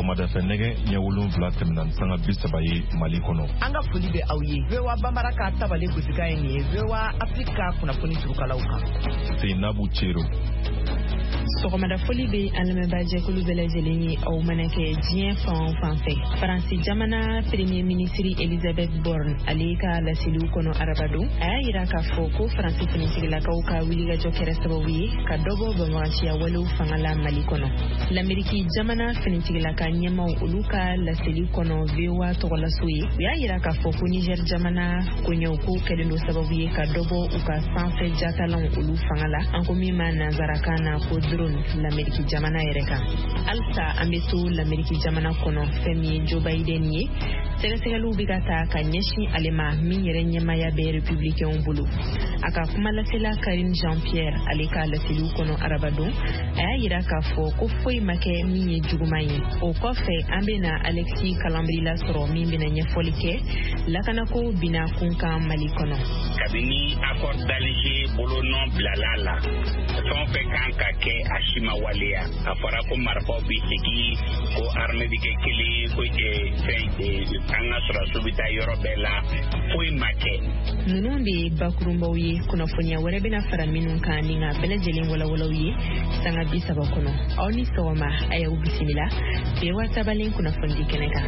Sɔgɔmada fɛ nɛgɛ ɲɛ 7 tɛmɛna sanga 30 Mali kɔnɔ. An ka foli bɛ aw ye. VOA Bambara ka tabale gosika ye nin ye. VOA Afrika kunnafoni turukalaw kan. Seinabu Cero. Sɔgɔmada foli bɛ an lamɛnbaajɛkulu bɛɛ lajɛlen ye aw mana kɛ diɲɛ fan o fan fɛ. Faransi jamana premier ministre Elisabeth Borne ale ka laseliw kɔnɔ arabadon a y'a yira k'a fɔ ko Faransi finitigilakaw ka wulikajɔ kɛra sababu ye ka dɔbɔ banbaganciya walew fanga la Mali kɔnɔ. L'Amérique jamana finitigilaka ɲɛmaw olu ka laseli kɔnɔ VOA tɔgɔlaso ye u y'a yira k'a fɔ ko Niger jamana koɲɛw ko kɛlen do sababu ye ka dɔbɔ u ka sanfɛ jatalanw olu fanga la an ko min ma nanzarakan na ko drone l'Amérique jamana yɛrɛ kan. Alsa an bɛ to l'Amérique jamana kɔnɔ fɛn min ye Joe Biden ye sɛgɛsɛgɛliw bɛ ka taa ka ɲɛsin ale ma min yɛrɛ ɲɛmaya bɛ républicains bolo. A ka kuma lasela Karine Jean-Pierre ale ka laseliw kɔnɔ arabadon a y'a yira k'a fɔ ko foyi ma kɛ min ye juguman ye. O kɔfɛ an bɛna Alexis Kalambri lasɔrɔ min bɛna ɲɛfɔli kɛ lakanako bina kun kan Mali kɔnɔ. Kabini accord d'Alger bolonɔ bilala la fɛn o fɛn kan ka kɛ a si ma waleya a fɔra ko marifaw bɛ segin ko armée bɛ kɛ kelen ko an ka sɔrɔsiw bɛ taa yɔrɔ bɛɛ la foyi ma kɛ. Ninnu de ye bakurunbaw ye kunnafoniya wɛrɛ bɛna fara minnu kan ni ka bɛɛ lajɛlen walawalaw ye sanga 30 kɔnɔ. Aw ni sɔgɔma a y'aw bisimila VOA tabalen kunnafoni di kɛnɛ kan.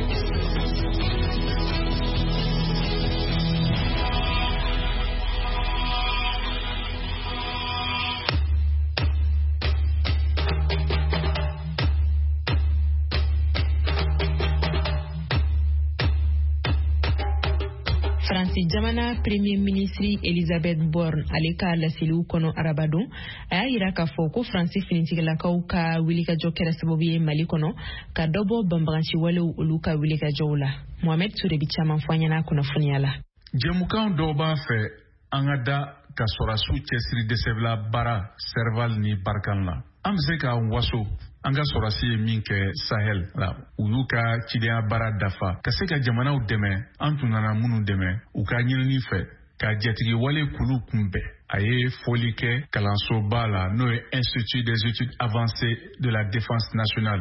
Faransi jamana premier ministre Elisabeth Borne ale ka laseliw kɔnɔ arabadon a y'a yira k'a fɔ ko Faransi finitigilakaw ka wulikajɔ kɛra sababu ye Mali kɔnɔ ka dɔbɔ banbagaci walew olu ka wulikajɔw la. Mohamed Toure bi caman fɔ an ɲɛna kunnafoniya la. Jɛmukan dɔw b'a fɛ an ka da ka sɔrɔsiw cɛsiri dɛsɛbila baara Serval ni Barkan la. An bɛ se k'an waso an ka sɔrɔsi ye min kɛ Sahel la u y'u ka cidenya baara dafa ka se ka jamanaw dɛmɛ an tun nana minnu dɛmɛ u ka ɲinini fɛ ka jatigi wale kulu kunbɛn a ye foli kɛ kalansoba la n'o ye Institut des études avancées de la défense nationale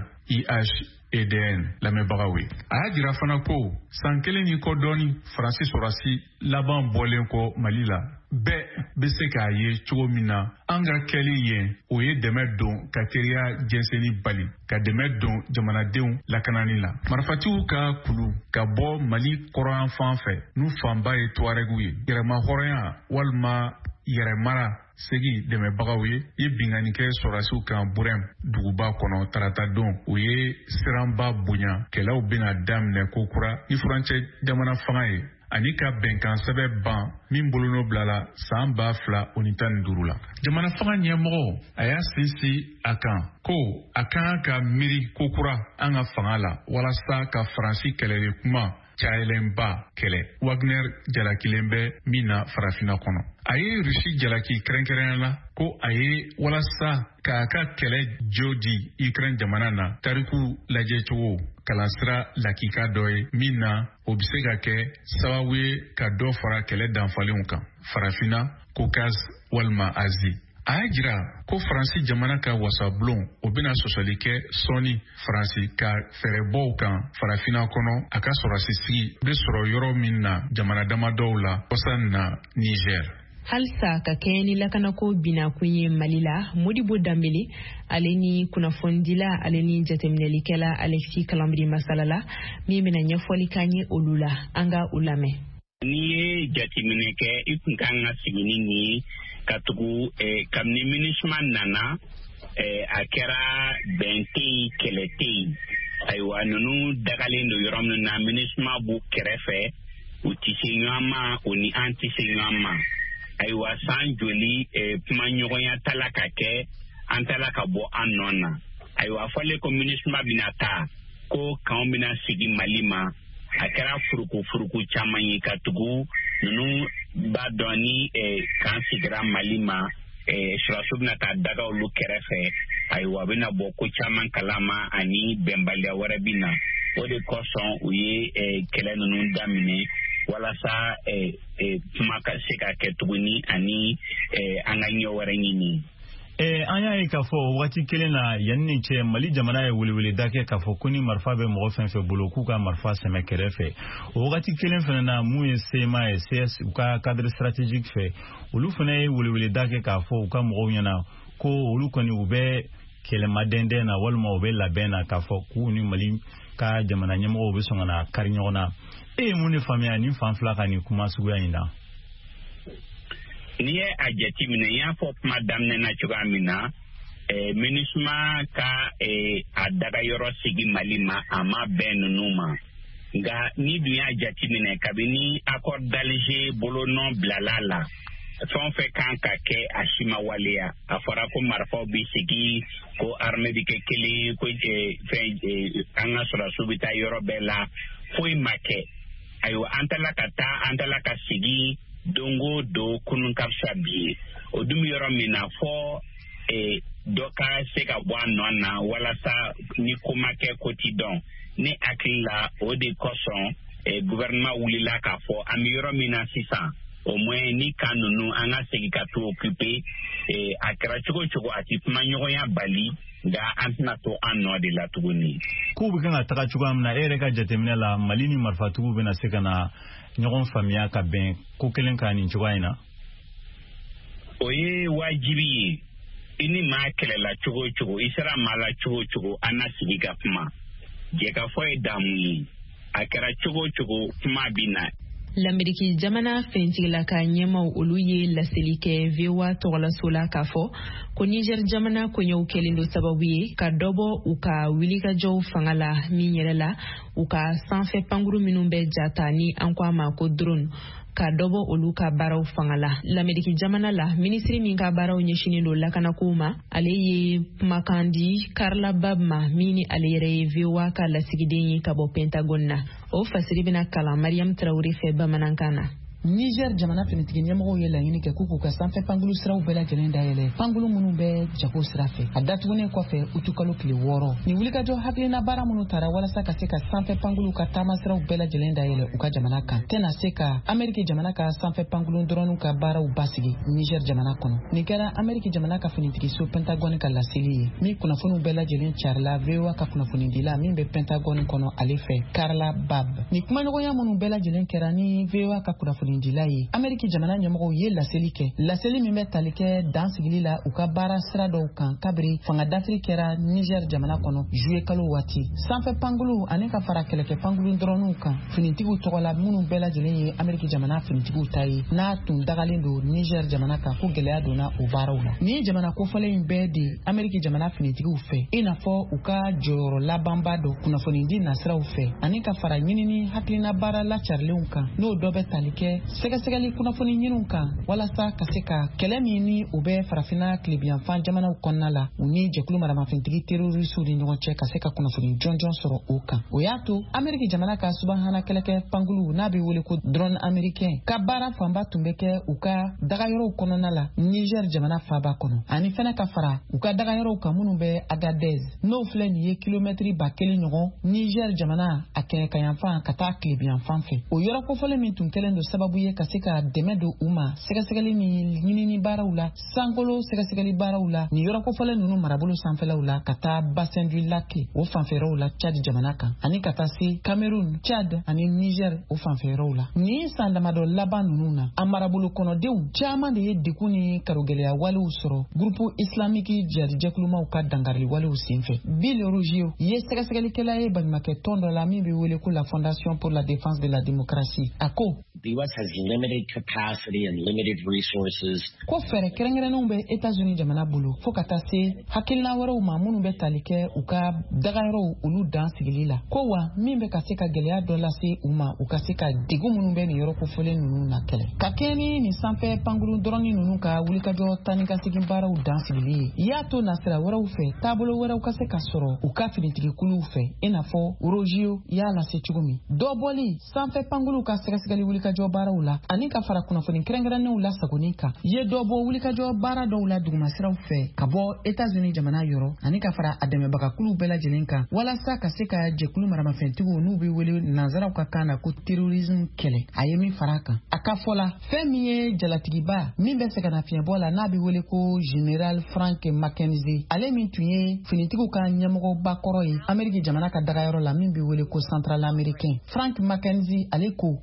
IHEDN lamɛnbagaw ye a y'a jira fana ko san kelen ni kɔ dɔɔni Faransi sɔrɔsi laban bɔlen kɔ Mali la bɛɛ bɛ se k'a ye cogo min na an ka kɛli yen o ye dɛmɛ don ka teriya jɛnsɛnni bali ka dɛmɛ don jamanadenw lakanani la marifatigiw ka kulu ka bɔ Mali kɔrɔyan fan fɛ n'u fanba ye Tuaregu ye yɛrɛma hɔrɔnya walima yɛrɛmara segi dɛmɛbagaw ye binganikɛ sɔrɔsiw kan Burem duguba kɔnɔ tarata don u ye siranba bonya kɛlɛw bɛna daminɛ ko kura ni furancɛ jamana fanga ye ani ka bɛnkan sɛbɛn ban min bolonɔ bilala san 2015 la. Jamana fanga ɲɛmɔgɔ a y'a sinsin a kan ko a kan ka miiri kokura an ka fanga la walasa ka Faransi kɛlɛli kuma cayalenba kɛlɛ. Wagner jalakilen bɛ min na farafinna kɔnɔ. A ye Rusi jalaki kɛrɛnkɛrɛnya la ko a ye walasa k'a ka kɛlɛ jo di Ukraine jamana na tariku lajɛcogo kalansira lakika dɔ ye min na o bɛ se ka kɛ sababu ye ka dɔ fara kɛlɛ danfalenw kan farafinna Caucase walima Asie. A y'a jira ko Faransi jamana ka wasabulon o bɛna sɔsɔli kɛ sɔɔni Faransi ka fɛɛrɛbɔw kan farafinna kɔnɔ a ka sɔrɔsi sigi bɛ sɔrɔ yɔrɔ min na jamana damadɔw la kɔsan na Niger. Halsa ka kɛ ni lakanako binakun ye Mali la Modibo Dambele ale ni kunnafondila ale ni jateminɛlikɛla Alexis Kalambri masalala min bɛna ɲɛfɔli kan ye olu la an ka u lamɛn. Ni ye jateminɛ kɛ i kun kan ka sigi ni ka tugu kabini MINUSMA nana a kɛra bɛn tɛ yen kɛlɛ tɛ yen ayiwa ninnu dagalen don yɔrɔ min na MINUSMA b'u kɛrɛfɛ u tɛ se ɲɔgɔn ma o ni an tɛ se ɲɔgɔn ma ayiwa san joli kuma ɲɔgɔnya tala ka kɛ an tala ka bɔ an nɔ na ayiwa fɔlen ko MINUSMA bɛna taa ko kanw bɛna sigi Mali ma a kɛra furuku caman ye ka tugu ninnu b'a dɔn ni kan sigira Mali ma sɔrɔsiw bɛna taa daga olu kɛrɛfɛ ayiwa a bɛna bɔ ko caman kalama ani bɛnbaliya wɛrɛ bɛ na o de kosɔn u ye kɛlɛ ninnu daminɛ walasa kuma ka se ka kɛ tuguni ani an ka ɲɛ wɛrɛ ɲini an y'a ye k'a fɔ waati kelen na yanni ni cɛ Mali jamana ye weleweleda kɛ k'a fɔ ko ni marifa bɛ mɔgɔ fɛn fɛn bolo k'u ka marifa sɛmɛ kɛrɛfɛ. O wagati kelen fana na mun ye CMA ye CS u ka cadre stratégique fɛ olu fana ye weleweleda kɛ k'a fɔ u ka mɔgɔw ɲɛna ko olu kɔni u bɛ kɛlɛmadɛndɛn na walima u bɛ labɛn na k'a fɔ k'u ni Mali ka jamana ɲɛmɔgɔw bɛ sɔn ka na kari ɲɔgɔn na. E ye mun de faamuya nin fan fila ka nin kuma suguya in na? Ni ye a jateminɛ n y'a fɔ kuma daminɛ na cogoya min na MINUSMA ka a daga yɔrɔ sigi Mali ma a ma bɛn ninnu ma nka ni dun y'a jateminɛ kabini accord d'Alger bolonɔ bilala la fɛn o fɛn kan ka kɛ a si ma waleya a fɔra ko marifaw bɛ sigi ko armée bɛ kɛ kelen ko an ka sɔrɔdasiw bɛ taa yɔrɔ bɛɛ la foyi ma kɛ ayiwa an tala ka sigi dongo do kunun ka fisa bi ye o dun bɛ yɔrɔ min na fɔ dɔ ka se ka bɔ a nɔ na walasa ni ko ma kɛ ko ti dɔn ne hakili la o de kosɔn gouvernement wulila k'a fɔ an bɛ yɔrɔ min na sisan au moins ni kan ninnu an ka segin ka to occuper a kɛra cogo o cogo a ti kuma ɲɔgɔnya bali nka an tɛna to an nɔ de la tuguni. K'u bɛ kan ka taga cogoya min na e yɛrɛ ka jateminɛ la Mali ni marifatigiw bɛna se ka na ɲɔgɔn faamuya ka bɛn ko kelen ka nin cogoya in na. O ye wajibi ye i ni maa kɛlɛla cogo o cogo i sera maa la cogo o cogo an na sigi ka kuma jɛkafɔ ye damu ye a kɛra cogo o cogo kuma bɛ na. L'Amérique jamana fɛntigila ka ɲɛmaw olu ye laseli kɛ VOA tɔgɔlaso la k'a fɔ ko Niger jamana koɲɛw kɛlen do sababu ye ka dɔbɔ u ka wilikajɔw fanga la min yɛrɛ la u ka sanfɛ pankuru minnu bɛ jata ni an ko a ma ko drone ka dɔbɔ olu ka baaraw fanga la. L'Amérique jamana la ministri min ka baaraw ɲɛsinen do lakanakow ma ale ye kumakan di Karla Bab ma min ni ale yɛrɛ ye VOA ka lasigiden ye ka bɔ Pentagone na. O fasiri bɛna kalan Mariam Traoré fɛ bamanankan na. Niger jamana finitigi ɲɛmɔgɔw ye laɲini kɛ k'u ka sanfɛ pankulu siraw bɛɛ lajɛlen dayɛlɛ pankulu minnu bɛ jago sira fɛ a datugunen kɔfɛ utukalo tile 6 ni wulikajɔ hakilina baara minnu taara walasa ka se ka sanfɛ pankulu ka taama siraw bɛɛ lajɛlen dayɛlɛ u ka jamana kan tɛna se ka Amérique jamana ka sanfɛ pankulu dɔrɔnw ka baaraw basigi Niger jamana kɔnɔ nin kɛra Amérique jamana ka finitigi so Pentagone ka laseli ye min kunnafoniw bɛɛ lajɛlen carila VOA ka kunnafoni dila min bɛ Pentagone kɔnɔ ale fɛ Karla Bab ni kumaɲɔgɔnya minnu bɛɛ lajɛlen kɛra ni VOA ka kunnafoni dila ye Amérique jamana ɲɛmɔgɔw ye laseli kɛ laseli min bɛ tali kɛ dan sigili la u ka baara sira dɔw kan kabiri fanga dafiri kɛra Niger jamana kɔnɔ juillet kalo waati sanfɛ pankulu ani ka fara kɛlɛkɛ pankulu dɔrɔnw kan finitigiw tɔgɔ la minnu bɛɛ lajɛlen ye Amérique jamana finitigiw ta ye n'a tun dagalen do Niger jamana kan ko gɛlɛya donna o baaraw la ni jamana kofɔlen in bɛɛ de Amérique jamana finitigiw fɛ i n'a fɔ u ka jɔyɔrɔ labanba dɔ kunnafoni di nasiraw fɛ ani ka fara ɲinini hakilina baara lacarilenw kan n'o dɔ bɛ tali kɛ sɛgɛsɛgɛli kunnafoni ɲiniw kan walasa ka se ka kɛlɛ min ni u bɛ farafina tilebiyanfan jamanaw kɔnɔna la u ni jɛkulu maramafɛntigi terrorisiw ni ɲɔgɔn cɛ ka se ka kunnafoni jɔnjɔn sɔrɔ o kan o y'a to Amérique jamana ka subahana kɛlɛkɛ pankulu n'a bɛ wele ko drone américain ka baara fanba tun bɛ kɛ u ka dagayɔrɔw kɔnɔna la Niger jamana faaba kɔnɔ ani fɛnɛ ka fara u ka dagayɔrɔw kan minnu bɛ Agadez n'o filɛ nin ye kilomɛtiri 1000 ɲɔgɔn Niger jamana a kɛɲɛkayanfan ka taa tilebiyanfan fɛ o yɔrɔ kofɔlen min tun kɛlen do sababu ye ka se ka dɛmɛ don u ma sɛgɛsɛgɛli ni ɲinini baaraw la sankolo sɛgɛsɛgɛli baaraw la ni yɔrɔ kofɔlen ninnu marabolo sanfɛlaw la ka taa bassin du lac o fanfɛyɔrɔw la Tchad jamana kan ani ka taa se Cameroun Tchad ani Niger o fanfɛyɔrɔw la ni san damadɔ laban ninnu na a marabolo kɔnɔdenw caman de ye degun ni karogɛlɛya walew sɔrɔ groupe islamique jihadijɛkulumaw ka dangarili walew senfɛ Bill Ruggiero ye sɛgɛsɛgɛlikɛla ye baɲumankɛ tɔn dɔ la min bɛ wele ko la Fondation pour la défense de la démocratie a ko The U.S. has limited capacity and limited resources. Ko fɛrɛ kɛrɛnkɛrɛnnenw bɛ États-Unis jamana bolo fo ka taa se hakilina wɛrɛw ma minnu bɛ tali kɛ u ka dagayɔrɔw olu dan sigili la ko wa min bɛ ka se ka gɛlɛya dɔ lase u ma u ka se ka degun minnu bɛ nin yɔrɔ kofɔlen ninnu na kɛlɛ ka kɛ ni nin sanfɛ pankuru dɔrɔnni ninnu ka wulikajɔ tani ka segin baaraw dan sigili ye y'a to nasira wɛrɛw fɛ taabolo wɛrɛw ka se ka sɔrɔ u ka finitigikuluw fɛ i n'a fɔ Ruggiero y'a lase cogo min dɔ bɔli sanfɛ pankuru ka sɛgɛsɛgɛli wulikajɔ wulikajɔ baaraw la ani ka fara kunnafoni kɛrɛnkɛrɛnnenw la sagoni kan ye dɔ bɔ wulikajɔ baara dɔw la dugumasiraw fɛ ka bɔ États-Unis jamana yɔrɔ ani ka fara a dɛmɛbagakulu bɛɛ lajɛlen kan walasa ka se ka jɛkulu maramafɛntigiw n'u bɛ wele nanzaraw ka kan na ko terrorisme kɛlɛ a ye min fara kan a ka fɔ la fɛn min ye jalatigiba min bɛ sɛgɛnna fiɲɛbɔ la n'a bɛ wele ko General Frank McKenzie ale min tun ye finitigiw ka ɲɛmɔgɔba kɔrɔ ye Amérique jamana ka dagayɔrɔ la min bɛ wele ko Central Americain Frank McKenzie ale ko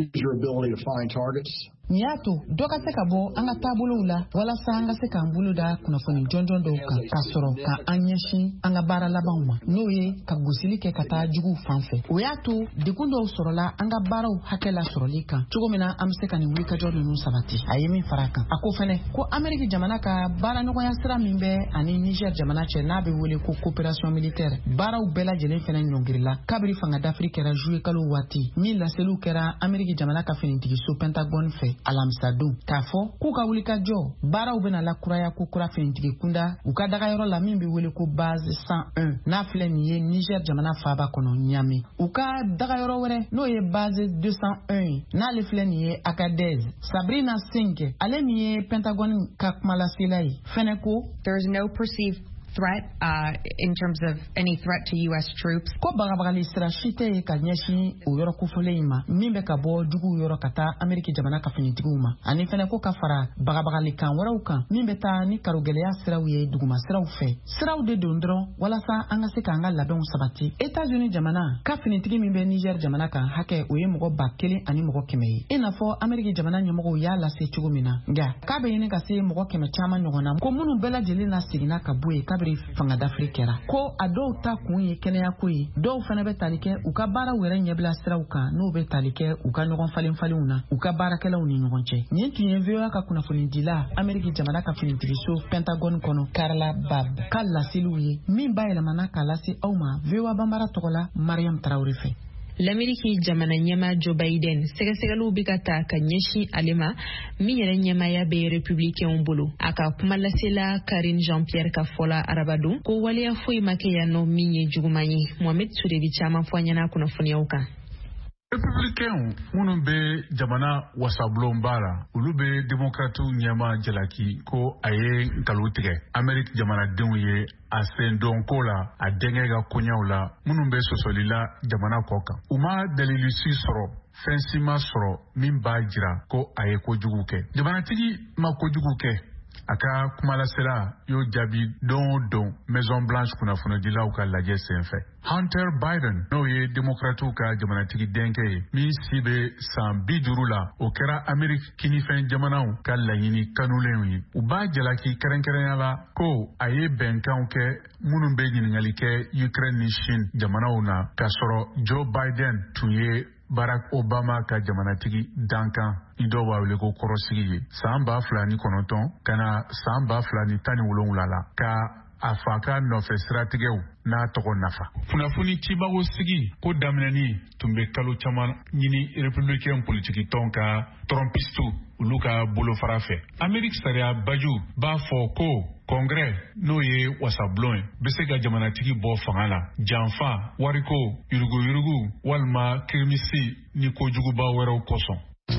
nin y'a to dɔ ka se ka bɔ an ka taabolow la walasa an ka se k'an bolo da kunnafoni jɔnjɔn dɔw kan k'a sɔrɔ ka an ɲɛsin an ka baara labanw ma n'o ye ka gosili kɛ ka taa juguw fan fɛ o y'a to degun dɔw sɔrɔla an ka baaraw hakɛ la sɔrɔli kan cogo min na an bɛ se ka nin wulikajɔ ninnu sabati a ye min fara kan a ko fɛnɛ ko Amérique jamana ka baaraɲɔgɔnya sira min bɛ ani Niger jamana cɛ n'a bɛ wele ko coopération militaire baaraw bɛɛ lajɛlen fɛnɛ ɲɔngirila kabiri fanga d'Afrique kɛra juillet kalo waati min laseliw kɛra Amérique jamana ka finitigiso Pentagone fɛ alamisa don k'a fɔ k'u ka wulikajɔ baaraw bɛna lakuraya ko kura finitigi kunda u ka dagayɔrɔ la min bɛ wele ko base 101 n'a filɛ nin ye Niger jamana faaba kɔnɔ Niamey u ka dagayɔrɔ wɛrɛ n'o ye base 201 n'ale filɛ nin ye Agadez Sabrina Singh ale min ye Pentagone ka kumalasela ye fɛnɛ ko there is no perceived threat in terms of any threat to U.S. troops. Ko bagabagali sira si tɛ ye ka ɲɛsin o yɔrɔ kofɔlen in ma min bɛ ka bɔ juguw yɔrɔ ka taa Amérique jamana ka finitigiw ma ani fɛnɛ ko ka fara bagabagali kan wɛrɛw kan min bɛ taa ni karogɛlɛya siraw ye duguma siraw fɛ siraw de don dɔrɔn walasa an ka se k'an ka labɛnw sabati États-Unis jamana ka finitigi min bɛ Niger jamana kan hakɛ o ye mɔgɔ 1000 ani mɔgɔ 100 ye i n'a fɔ Amérique jamana ɲɛmɔgɔw y'a lase cogo min na nka k'a bɛ ɲini ka se mɔgɔ 100 caman ɲɔgɔn na ko minnu bɛɛ lajɛlen na seginna ka bɔ ye fanga d'Afrique kɛra ko a dɔw ta kun ye kɛnɛya ko ye dɔw fana bɛ tali kɛ u ka baaraw yɛrɛ ɲɛbila siraw kan n'u bɛ tali kɛ u ka ɲɔgɔn falenfalenw na u ka baarakɛlaw ni ɲɔgɔn cɛ nin tun ye VOA ka kunnafoni dila Amérique jamana ka finitigiso Pentagone kɔnɔ Karla Bab ka laseliw ye min bayɛlɛmana k'a lase aw ma VOA banbara tɔgɔ la Mariam Traoré fɛ. L'Amérique jamana ɲɛma Joe Biden sɛgɛsɛgɛliw bɛ ka ta ka ɲɛsin ale ma min yɛrɛ ɲɛmaya bɛ républicainw bolo a ka kuma lasela Karine Jean-Pierre ka fɔla arabadon ko waleya foyi ma kɛ yan nɔ min ye juguman ye Mohamed Touré bi caman fɔ an ɲɛna kunnafoniyaw kan. Républicains minnu bɛ jamana wasabulon baara olu bɛ démocrates ɲɛma jalaki ko a ye nkalon tigɛ Amérique jamanadenw ye a sen don ko la a denkɛ ka koɲɛw la minnu bɛ sɔsɔli la jamana kɔ kan u ma dalili si sɔrɔ fɛn si ma sɔrɔ min b'a jira ko a ye kojugu kɛ jamanatigi ma kojugu kɛ a ka kumalasela y'o jaabi don o don Maison Blanche kunnafonidilaw ka lajɛ senfɛ Hunter Biden n'o ye démocrates ka jamanatigi denkɛ ye min si bɛ san 50 la o kɛra Amérique kinifɛn jamanaw ka laɲini kanulenw ye u b'a jalaki kɛrɛnkɛrɛnya la ko a ye bɛnkanw kɛ minnu bɛ ɲininkali kɛ Ukraine ni Chine jamanaw na k'a sɔrɔ Joe Biden tun ye Barack Obama ka jamanatigi dankan ni dɔw b'a wele ko kɔrɔsigi ye san 2009 kana san 2017 la ka a fa ka nɔfɛ siratigɛw n'a tɔgɔ nafa. Kunnafoni cibago sigi ko daminɛni tun bɛ kalo caman ɲini républicain politiki tɔn ka trompistu olu ka bolofara fɛ. Amérique sariya baju b'a fɔ ko Congrès n'o ye wasabulon ye bɛ se ka jamanatigi bɔ fanga la janfa wariko yurugu walima kirimisi ni kojuguba wɛrɛw kosɔn.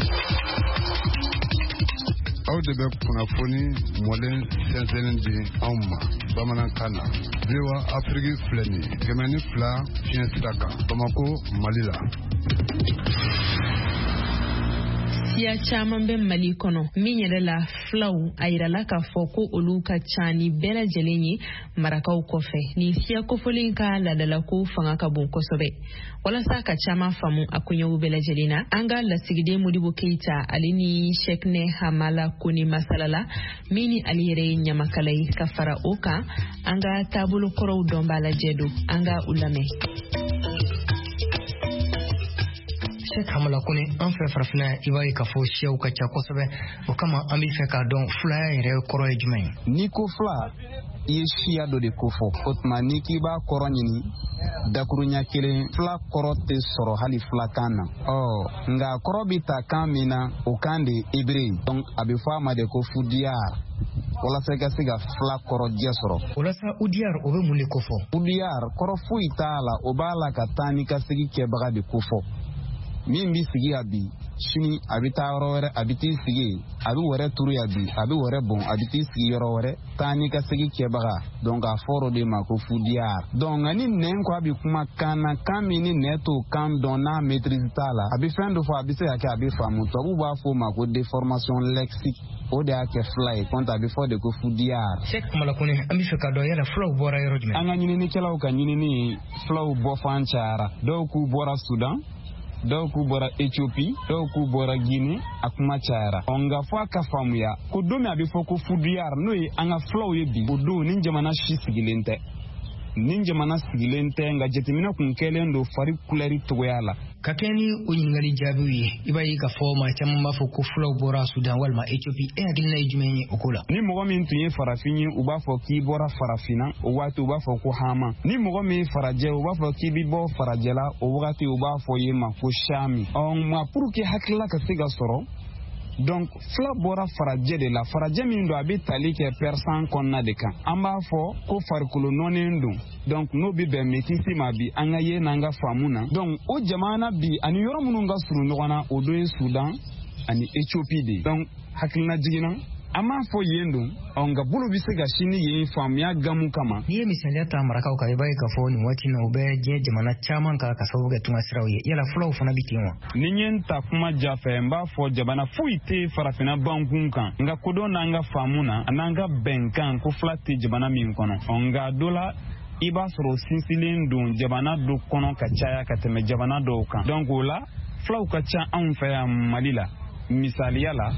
aw de bɛ kunnafoni mɔlen sɛnsɛnnin di anw ma bamanankan na VOA Afrique filɛ nin ye 102 fiɲɛ sira kan Bamako Mali la. Siya caman bɛ Mali kɔnɔ min yɛrɛ la filaw a yirala k'a fɔ ko olu ka ca ni bɛɛ lajɛlen ye marakaw kɔfɛ ni siya kofɔlen ka ladalako fanga ka bon kosɛbɛ walasa ka caman faamu a koɲɛw bɛɛ lajɛlen na an ka lasigiden Modibo Keita ale ni Shekne Hamala Kone masalala min ni ale yɛrɛ ye ɲamakala ye ka fara o kan an ka taabolo kɔrɔw dɔn b'a lajɛ don an ka u lamɛn. Sheikh Hamala Kone an fɛ farafina i b'a ye k'a fɔ siyaw ka ca kosɛbɛ o kama an bɛ fɛ k'a dɔn filaya yɛrɛ kɔrɔ ye jumɛn ye. Ni ko fila i ye siya dɔ de ko fɔ o tuma ni k'i b'a kɔrɔ ɲini dakuruɲa kelen fila kɔrɔ tɛ sɔrɔ hali filakan na nka kɔrɔ bɛ ta kan min na o kan de hébreu donc a bɛ fɔ a ma de ko fudiyar walasa i ka se ka fila kɔrɔ jɛ sɔrɔ. Walasa udiyar o bɛ mun de ko fɔ. Udiyar kɔrɔ foyi t'a la o b'a la ka taa ni ka segi kɛbaga de ko fɔ. min bi sigi ya bi sini a bɛ taa yɔrɔ wɛrɛ a bɛ t'i sigi a bɛ wɛrɛ turu ya bi a bɛ wɛrɛ bon a bɛ t'i sigi yɔrɔ wɛrɛ taa n'i ka segi kɛbaga donc a fɔra o de ma ko fudiyar donc nka ni nɛn ko a bɛ kuma kan na kan min ni nɛn t'o kan dɔn n'a maîtrise t'a la a bɛ fɛn dɔ fɔ a bɛ se ka kɛ a bɛ faamu tubabuw b'a fɔ o ma ko déformation lexique o de y'a kɛ fila ye kɔnta a bɛ fɔ de ko fudiyar. Sheikh Malakune an bɛ fɛ ka dɔn yala fulaw bɔra yɔrɔ jumɛn. an ka ɲininikɛlaw ka ɲinini fulaw bɔfan cayara dɔw k'u bɔra Sudan dɔw k'u bɔra Ethiopie dɔw k'u bɔra Guinée a kuma cayara nka fɔ a ka faamuya ko don min a bɛ fɔ ko fudiyar n'o ye an ka fulaw ye bi o don ni jamana si sigilen tɛ nka jateminɛ kun kɛlen don fari kulɛri togoya la. ka kɛ ni o ɲininkali jaabiw ye i b'a ye k'a fɔ maa caman b'a fɔ ko fulaw bɔra Sudan walima Ethiopie e hakilina ye jumɛn ye o ko la. ni mɔgɔ min tun ye farafin ye u b'a fɔ k'i bɔra farafinna o waati u b'a fɔ ko hama ni mɔgɔ min ye farajɛ u b'a fɔ k'i bi bɔ farajɛ la o wagati u b'a fɔ ye ma ko shami nka pour que hakilila ka se ka sɔrɔ donc fila bɔra farajɛ de la farajɛ min don a bɛ tali kɛ persan kɔnɔna de kan an b'a fɔ ko farikolo nɔnnen don donc n'o bɛ bɛn métisi ma bi an ka ye n'an ka faamu na donc o jamana bi ani yɔrɔ minnu ka surun ɲɔgɔn na o dɔ ye Sudan ani Ethiopie de donc hakilina jiginna an m'a fɔ yen don nka bolo bɛ se ka sini yen faamuya gamu kama. n'i ye misaliya ta marakaw kan i b'a ye k'a fɔ nin waati na u bɛ diɲɛ jamana caman kan ka sababu kɛ tunga siraw ye yala fulaw fana bi ten wa. ni n ye n ta kuma ja fɛ n b'a fɔ jamana foyi tɛ farafinna bankun kan nka kodɔn n'an ka faamu na a n'an ka bɛnkan ko fila tɛ jamana min kɔnɔ nka dɔ la i b'a sɔrɔ o sinsinlen don jamana dɔ kɔnɔ ka caya ka tɛmɛ jamana dɔw kan donc o la fulaw ka ca anw fɛ yan Mali la misaliya la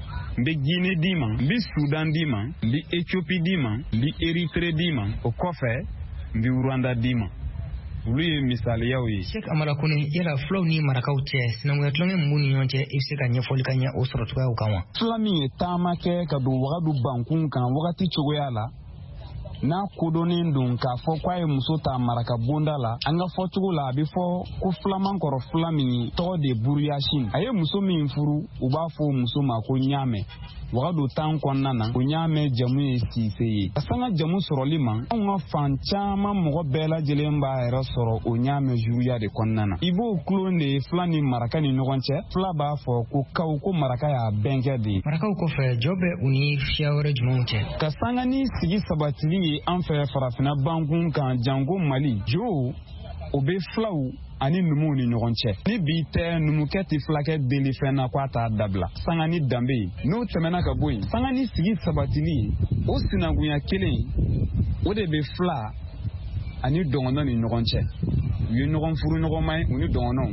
n bɛ Guinée d'i ma n bɛ Sudan d'i ma n bɛ Ethiopie d'i ma n bɛ Eritrea d'i ma o kɔfɛ n bɛ Rwanda d'i ma olu ye misaliyaw ye. Sheikh Amara Kone yala fulaw ni marakaw cɛ sinankunya tulonkɛ mun b'u ni ɲɔgɔn cɛ i bɛ se ka ɲɛfɔli ka ɲɛ o sɔrɔ cogoyaw kan wa. fila min ye taama kɛ ka don wagadu bankun kan wagati cogoya la n'a kodɔnnen don k'a fɔ k'a ye muso ta maraka bonda la an ka fɔcogo la a bɛ fɔ ko filaman kɔrɔ fila min ye tɔgɔ de Buriyasin a ye muso min furu u b'a fɔ o muso ma ko ɲaamɛ wagadu tan kɔnɔna na o ɲaamɛ jamu ye Sise ye ka sanga jamu sɔrɔli ma anw ka fan caman mɔgɔ bɛɛ lajɛlen b'a yɛrɛ sɔrɔ o ɲaamɛ juguya de kɔnɔna na i b'o kulon de ye fila ni maraka ni ɲɔgɔn cɛ fila b'a fɔ ko kaw ko maraka y'a bɛnkɛ de ye. marakaw kɔfɛ jɔ bɛ u ni siya wɛrɛ jumɛnw cɛ. ka sanga ni sigi sabatili ye an fɛ farafinna bankun kan jango Mali jo o bɛ filaw ani numuw ni ɲɔgɔn cɛ ni bi tɛ numukɛ tɛ filakɛ deli fɛn na k'a t'a dabila sanga ni danbe ye n'o tɛmɛna ka bɔ yen sanga ni sigi sabatili ye o sinankunya kelen o de bɛ fila ani dɔgɔnɔ ni ɲɔgɔn cɛ u ye ɲɔgɔn furu ɲɔgɔnma ye u ni dɔgɔnɔw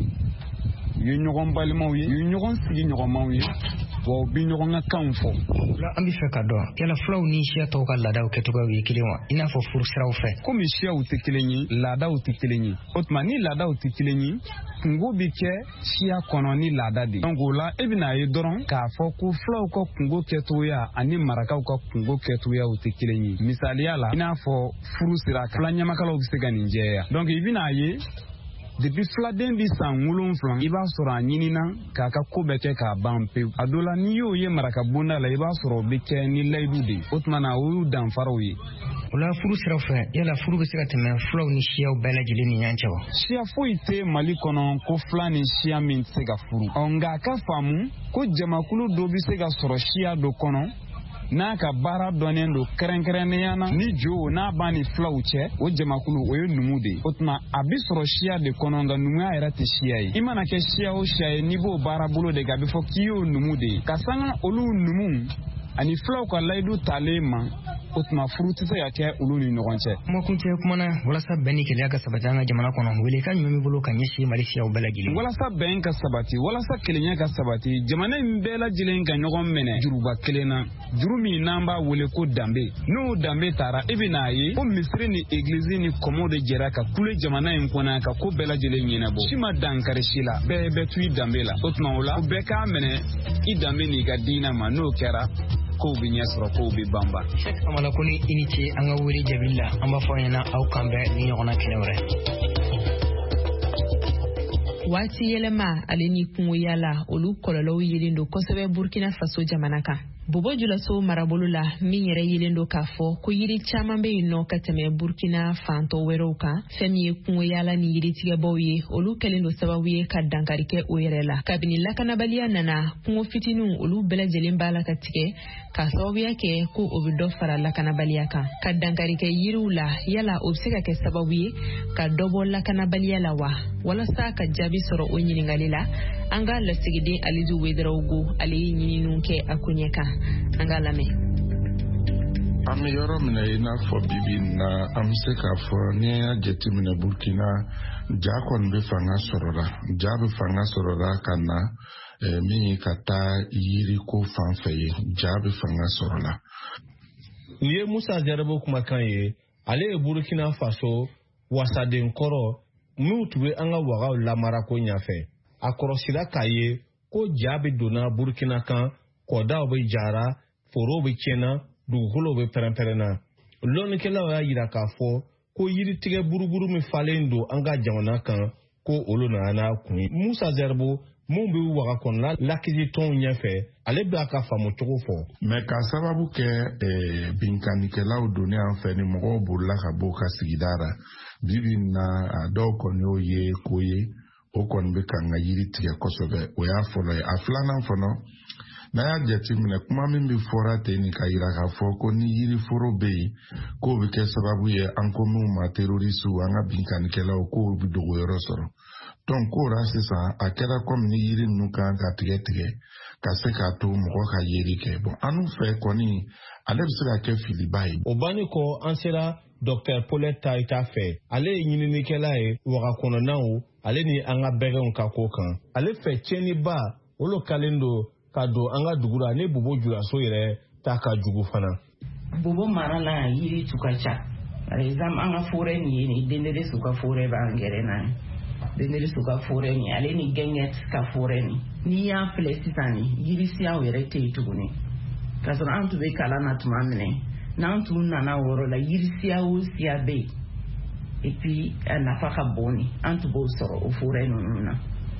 u ye ɲɔgɔn balimaw ye u ye ɲɔgɔn sigi ɲɔgɔnmaw ye wa u bɛ ɲɔgɔn ka kanw fɔ. ola an bɛ fɛ ka dɔn yala fulaw ni siya tɔw ka laadaw kɛcogoyaw ye kelen wa i n'a fɔ furusiraw fɛ. komi siyaw tɛ kelen ye laadaw tɛ kelen ye o tuma ni laadaw tɛ kelen ye kungo bɛ kɛ siya kɔnɔ ni laada de ye. donc o la e bɛna ye dɔrɔn k'a fɔ ko fulaw ka kungo kɛcogoya ani marakaw ka kungo kɛcogoyaw tɛ kelen ye misaliya la i n'a fɔ furu sira kan fila ɲamakalaw bɛ se ka nin jɛya donc i bɛna ye depuis filaden bi san 7 i b'a sɔrɔ a ɲinina k'a ka ko bɛɛ kɛ k'a ban pewu a dɔ la n'i y'o ye maraka bonda la i b'a sɔrɔ o bɛ kɛ ni layidu de o tuma na o y'u danfaraw ye. o la furu siraw fɛ yala furu bɛ se ka tɛmɛ fulaw ni siyaw bɛɛ lajɛlen ni ɲɔgɔn cɛ wa. siya foyi tɛ Mali kɔnɔ ko fila ni siya min tɛ se ka furu nka a ka faamu ko jamakulu dɔ bɛ se ka sɔrɔ siya dɔ kɔnɔ n'a ka baara dɔnnen don kɛrɛnkɛrɛnnenya na ni jo n'a b'a ni filaw cɛ o jamakulu o ye numu de ye o tuma a bɛ sɔrɔ siya de kɔnɔ nka numuya yɛrɛ tɛ siya ye i mana kɛ siya o siya ye n'i b'o baara bolo de kɛ a bɛ fɔ k'i y'o numu de ye ka sanga olu numu ani filaw ka layidu talen ma o tuma furu tɛ se ka kɛ olu ni ɲɔgɔn cɛ. kumakuncɛ kumana walasa bɛn ni kelenya ka sabati an ka jamana kɔnɔ wele ka ɲuman b'i bolo ka ɲɛsin Mali siyaw bɛɛ lajɛlen. walasa bɛn ka sabati walasa kelenya ka sabati jamana in bɛɛ lajɛlen ka ɲɔgɔn minɛ juruba kelen na juru min n'an b'a wele ko danbe n'o danbe taara i bɛ n'a ye ko misiri ni egilizi ni kɔmɔ de jɛra ka kule jamana in kɔnɔ ka ko bɛɛ lajɛlen ɲɛnabɔ si ma dankari si la bɛɛ bɛ tu i danbe la o tuma o la o bɛɛ k'a minɛ i danbe n'i ka diinɛ ma n'o kɛra kow bɛ ɲɛ sɔrɔ kow bɛ banba. Sheikh Amara Kone i ni ce an ka wele jaabi la an b'a fɔ an ɲɛna aw kan bɛn ni ɲɔgɔnna kɛnɛ wɛrɛ. waati yɛlɛma ale ni kungoya la olu kɔlɔlɔw yelen don kosɛbɛ Burkina Faso jamana kan Bobo Julaso marabolo la min yɛrɛ yelen do k'a fɔ ko yiri caman bɛ yen nɔ ka tɛmɛ Burkina fantɔ wɛrɛw kan fɛn min ye kungo yaala ni yiritigɛbaw ye olu kɛlen do sababu ye ka dankari kɛ o yɛrɛ la kabini lakanabaliya nana kungo fitininw olu bɛɛ lajɛlen b'a la ka tigɛ ka sababuya kɛ ko o bɛ dɔ fara lakanabaliya kan ka dankari kɛ yiriw la yala o bɛ se ka kɛ sababu ye ka dɔ bɔ lakanabaliya la wa walasa ka jaabi sɔrɔ o ɲininkali la an ka lasigiden Alizu Wederawogo ale ye ɲininiw kɛ a ko ɲɛ kan an ka lamɛn. An bɛ yɔrɔ min na i n'a fɔ bibi na an bɛ se k'a fɔ n'i y'a jateminɛ Burkina ja kɔni bɛ fanga sɔrɔ la ja bɛ fanga sɔrɔ la ka na min ye ka taa yiriko fan fɛ ye ja bɛ fanga sɔrɔ la. Nin ye Musa Jarabo kumakan ye ale ye Burkina Faso wasaden kɔrɔ minnu tun bɛ an ka wagaw lamara ko ɲɛfɛ a kɔrɔsira k'a ye ko ja bɛ donna Burkina kan kɔdaw bɛ jara forow bɛ tiɲɛna dugukolow bɛ pɛrɛn-pɛrɛnna lɔnnikɛlaw y'a yira k'a fɔ ko yiritigɛ buruburu min falen don an ka jamana kan ko olu nana n'a kun ye. Musa Jarabo mun bɛ waga kɔnɔna lakisi tɔnw ɲɛfɛ ale b'a ka faamu cogo fɔ. Mais ka sababu kɛ binkanikɛlaw donnen an fɛ ni mɔgɔw bolila ka bɔ ka sigida la bibi na a dɔw kɔni y'o ye ko ye o kɔni bɛ ka n ka yiri tigɛ kosɛbɛ o y'a fɔlɔ ye a filanan fana n'a y'a jateminɛ kuma min bɛ fɔra ten nin ka yira k'a fɔ ko ni yiriforo bɛ yen k'o bɛ kɛ sababu ye an ko minnu ma terorisiw an ka binkanikɛlaw k'o bɛ dogo yɔrɔ sɔrɔ donc k'o la sisan a kɛra komi ni yiri ninnu kan ka tigɛ tigɛ ka se k'a to mɔgɔ ka yeri kɛ bon an fɛ kɔni ale bɛ se ka kɛ filiba ye. O bannen kɔ an sera Dr. Paulette Taita fɛ ale ye ɲininikɛla ye waga kɔnɔnaw ale ni an ka bɛgɛnw ka ko kan ale fɛ tiɲɛniba olu kalen do ka don an ka dugu la ne Bobo Julaso yɛrɛ ta ka jugu fana. Bobo mara la yiri tu ka ca par exemple an ka forêt ni ye ni Dendere su ka forêt b'an gɛrɛ na Dendere su ka forêt ni ale ni Gɛngɛt ka forêt ni n'i y'a filɛ sisan ni yiri siyaw yɛrɛ tɛ yen tuguni k'a sɔrɔ an tun bɛ kalan na tuma minɛ n'an tun nana o yɔrɔ la yiri siya o siya bɛ yen et puis a nafa ka bon ni an tun b'o sɔrɔ o forêt ninnu na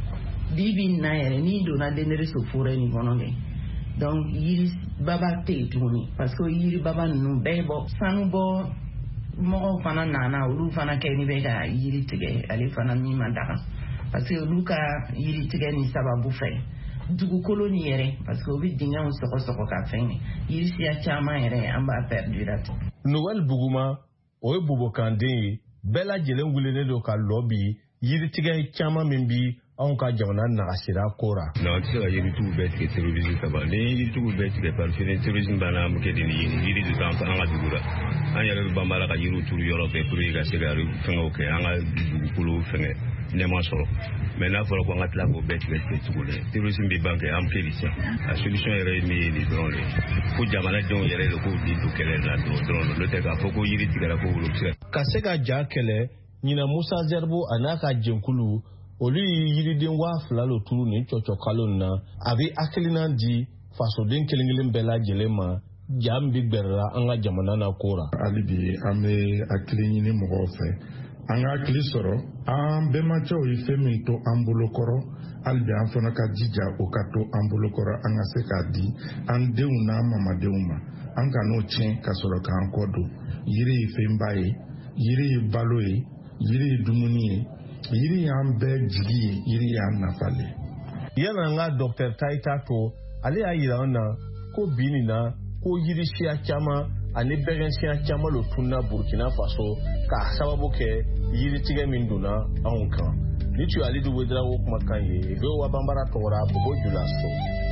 bibi na yɛrɛ n'i donna Dendere su forêt ni kɔnɔ kɛ donc yiri baba tɛ yen tuguni parce que yiri baba ninnu bɛɛ bɔ sanu bɔ mɔgɔw fana nana olu fana kɛ ni bɛ ka yiri tigɛ ale fana min ma daga parce que olu ka yiri tigɛ ni sababu fɛ dugukolo ni yɛrɛ parce que o bɛ dingɛw sɔgɔ-sɔgɔ ka fɛn ye yiri siya caman yɛrɛ an b'a perdu la. Noël Buguma o ye Bobokan den ye bɛɛ lajɛlen wulilen don ka lɔ bi yiritigɛ caman min bi anw ka jamana nagasira ko ra. Non, tɛ se ka yiritigiw bɛɛ tigɛ terrorisme kama ni yiritigiw bɛɛ tigɛ parce que terrorisme b'an na kɛ de ni yiri de t'an ka dugu la an yɛrɛ bɛ banbala ka yiriw turu yɔrɔ bɛɛ pour que ka se ka fɛngɛw kɛ an ka dugukolo fɛngɛ nɛma sɔrɔ mais n'a fɔra ko an ka tila k'o bɛɛ tigɛ cogo la terrorisme bɛ ban kɛ an bɛɛ de tiɲɛ a solution yɛrɛ ye min ye nin dɔrɔn de ko jamanadenw yɛrɛ de k'o di don kɛlɛ la dɔrɔn n'o tɛ k'a fɔ ko yiri tigɛra ko wolo bɛ ka se ka ja kɛlɛ ɲina Musa Jarabo a n'a ka jɛnkulu olu ye yiriden 2000 lo turu ni cɔcɔkalo na a bɛ hakilina di fasoden kelen-kelen bɛɛ lajɛlen ma jaa min bɛ gbɛrɛla an ka jamana na ko ra. hali bi an bɛ hakili ɲini mɔgɔw fɛ an ka hakili sɔrɔ an bɛnbakɛw ye fɛn min to an bolo kɔrɔ hali bi an fana ka jija o ka to an bolo kɔrɔ an ka se k'a di an denw n'an mamadenw ma an ka n'o tiɲɛ ka sɔrɔ k'an kɔ don yiri ye fɛnba ye yiri ye balo ye yiri ye dumuni ye yiri y'an bɛɛ jigi ye yiri y'an nafa le. Yanni an ka Dr. Taita to ale y'a yira an na ko bi nin na ko yiri siya caman ani bɛgɛn siya caman lo tunna Burkina Faso k'a sababu kɛ yiritigɛ min donna anw kan. Ni tun ye Alidu Wederawogo kumakan ye VOA Banbara tɔgɔra Bobo Julaso.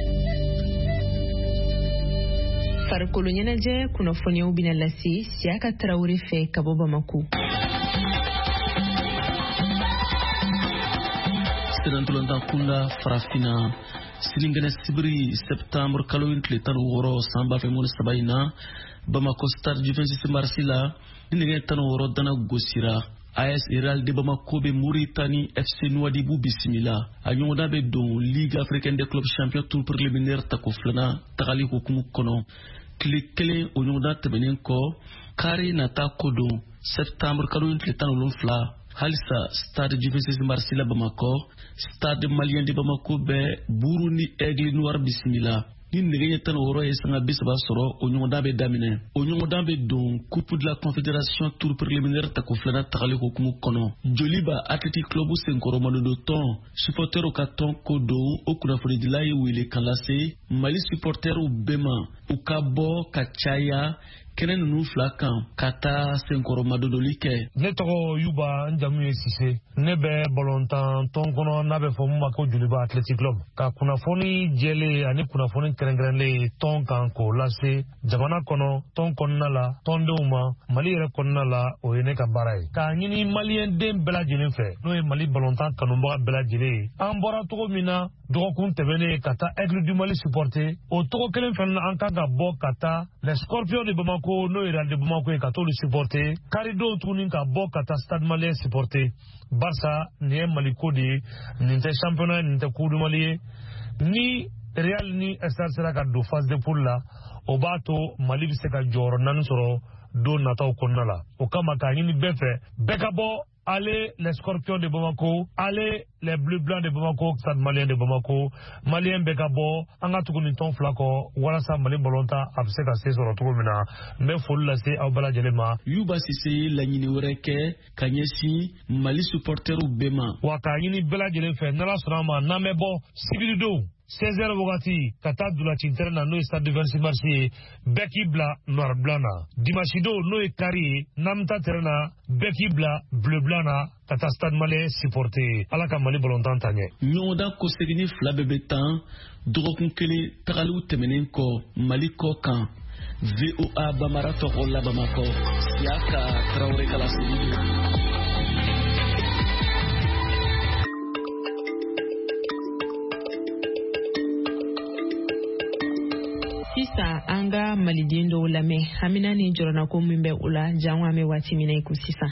Farikolo ɲɛnajɛ kunnafoniyaw bɛna lase Siyaka Tarawele fɛ ka bɔ Bamako. Sirantulanta kunda farafina silingɛnɛ sibiri septembre kalo in tile 16 san 2007 na Bamako stade du 26 mars la ni nɛgɛ 16 dana gosira AS Real de Bamako bɛ Mauritanie FC Nouadhibou bisimila a ɲɔgɔndan bɛ don Ligue africaine des clubs champions tour préliminaire tako filanan tagali hukumu kɔnɔ tile kelen o ɲɔgɔndan tɛmɛnen kɔ kari nata ko don septembre kalo in tile 17 halisa stade du 26 mars la Bamako stade malien de Bamako bɛ Buru ni Aigle Noir bisimila ni nege tan woro e sanga bisaba soro o nyonda be damine o nyonda be don coupe de la confédération tour préliminaire ta ko flana tagale ko kumu kono Joliba Athletic Club senkoro madodo ton supporter o katon kodo o kuna fori dilay wile kalase Mali supporter o bema o kabo kachaya kenen nu flakan kata senkoro madodoli ke ne togo Yuba Njamu Sise ne be bolontan ton kono na be fo muma ko Joliba Athletic Club ka kunafoni jele ani kunafoni kerengrele ton kan ko lase jamana kono ton konna la ton de uma Mali re konna la o ene ka baray ka nyini Malien dem bela jelen fe no e Mali bolontan kanumba bela jele an bora togo mina dogokun tebene kata Aigle du Mali supporter o togo kelen fen an ka ga bo kata les Scorpions de Bamako no ira de Bamako e kato le supporter karido tunin ka bo kata Stade Malien supporter Barça ni Mali kodi ni te championnat ni te Coupe du Mali ni Real ni Star sera ka do phase de poule la o bato Mali bi se ka joro nan soro do nataw konnala o kama ka ni befe bekabo allez les Scorpions de Bamako, allez les Bleus Blancs de Bamako, Stade Malien de Bamako, Malien Bekabo, anga tukuni ton flako, wala sa Mali bolonta abse ka se soro tukumina, me folu la se au bala jelema. Yuba Sise la nyini wereke, kanyesi Mali supporter ou bema. Waka nyini bela jelefe, nala sonama, namebo, sibilido. 16h Bogati, Kata Dula Chinterna, no Stade de 26 Marseille, Beki Bla, Noir Blana, Dimachido, no Kari, Namta Terna, Beki Bla, Bleu Blana, Kata Stade Malais, supporté, Alaka Mali Bolontan Tanye. Nyoda Kosegini Flabebetan, Drokunkele, Tagalou Temenenko, Maliko Kan, VOA Bamarato Rola Bamako, Siaka, Traoré Kalasini. Sisa anga malidindo lame hamina ni jorona ko mimbe ula jangwa me wati mina iku sisa.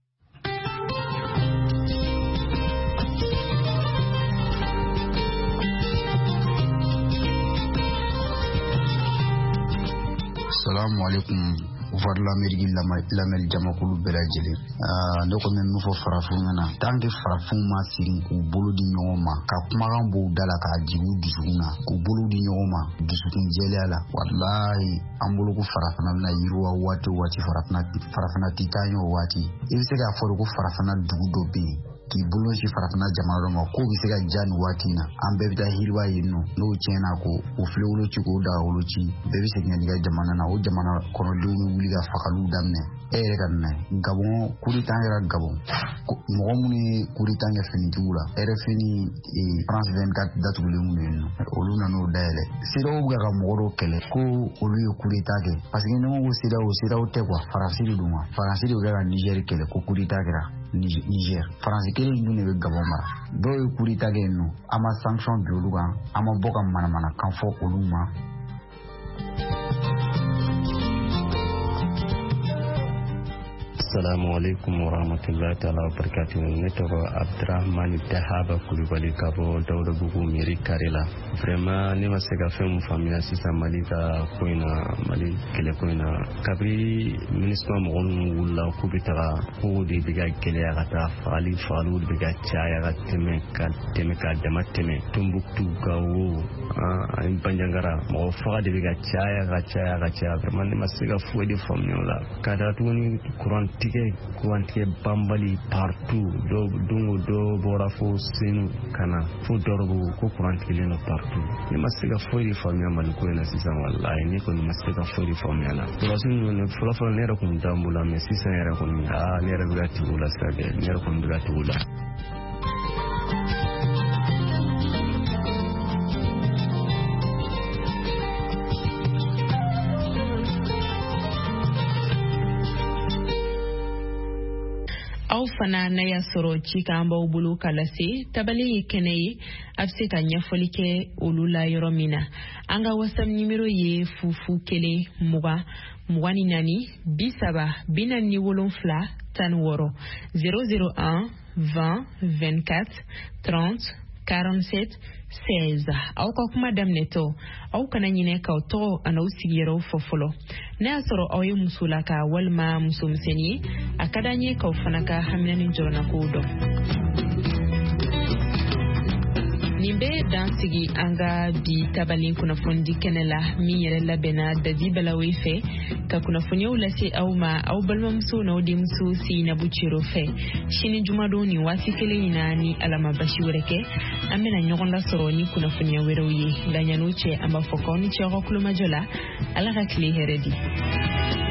Assalamu alaikum. Varla merigi lamel jamakulu belajele ndoko men nufo farafuna tanke farafuma sirin ku bolo di nyoma ka kumagan bo dala ka jigu dusuna ku bolo di nyoma dusukun jele ala wallahi ambolo ku farafana na yiruwa wati farafana titanyo wati ibise ga foru ku farafana dugu dobe ki bolo si farafana jamaro ma ko bise ga jan watina ambe bita hirwa yinu no chena ko o flewlo ci ko da wolo ci bebe se nyani ga jamana na o jamana kono do liga fakalu damne ere kanne gabon kuri tangira gabon mo muni kuri tangira fini tula ere fini France 24 datu le munu oluna no dele sira o ga mo kele ko olu kuri tage parce que no o sira o te kwa farasiri duma farasiri o ga Niger kele ko kuri tagira Niger France kele ndune be gabon mara do kuri tage no ama sanction bi oluga ama boka mana kan fo oluma. Assalamu alaikum wa rahmatullahi ta'ala wa barakatuh. Netoro Abdurrahman Dahaba Kulibali Kabo Dauda Bugu Miri Karela. Vraiment ne ma se ka fɛn mun faamuya sisan Mali ka ko in na Mali kɛlɛ ko in na kabiri ministre mɔgɔ ninnu wulila k'u bɛ taga ko de bɛ ka gɛlɛya ka taa fagaliw de bɛ ka caya ka tɛmɛ ka dama tɛmɛ Tombouctou Gao ani Bandiagara mɔgɔ faga de bɛ ka caya vraiment ne ma se ka foyi de faamuya o la ka da tuguni courant tigɛ bambali partout do bɔra fo Senu kana fo Dorobo ko courant tigɛlen no partout ne ma se ka foyi de faamuya Mali ko in na sisan wallahi ne kɔni ma se ka foyi de faamuya la sɔrɔsi ninnu fɔlɔfɔlɔ ne yɛrɛ kun t'an bolo mais sisan yɛrɛ kɔni ne yɛrɛ bɛ ka tugu la sira kɛ ne yɛrɛ kɔni bɛ ka tugu la. Aw fana na ya sɔrɔ ci kan b'aw bolo ka lase tabali ye kɛnɛ ye a bɛ se ka ɲɛfɔli kɛ olu la yɔrɔ min na an ka WhatsApp numéro ye 020 20 24 17 16 001 20 24 30 47 16 aw ka kuma daminɛtɔ aw kana ɲinɛ k'aw tɔgɔ an'aw sigiyɔrɔw fɔ fɔlɔ n'a y'a sɔrɔ aw ye muso la ka walima musomisɛnnin ye a ka d'an ye k'aw fana ka hamina ni jɔrɔna kow dɔn. Nimbe dan sigi anga bi tabalin kunafundi kenela mi yere labena David Balawe fe ka kunafunya ulase auma au balmamso na odimso si na buchiro fe shini jumado ni wasi kele inani alama bashiwreke amena nyogonda soroni kunafunya weroye ganyanuche amba fokoni chero kuluma jola ala rakli heredi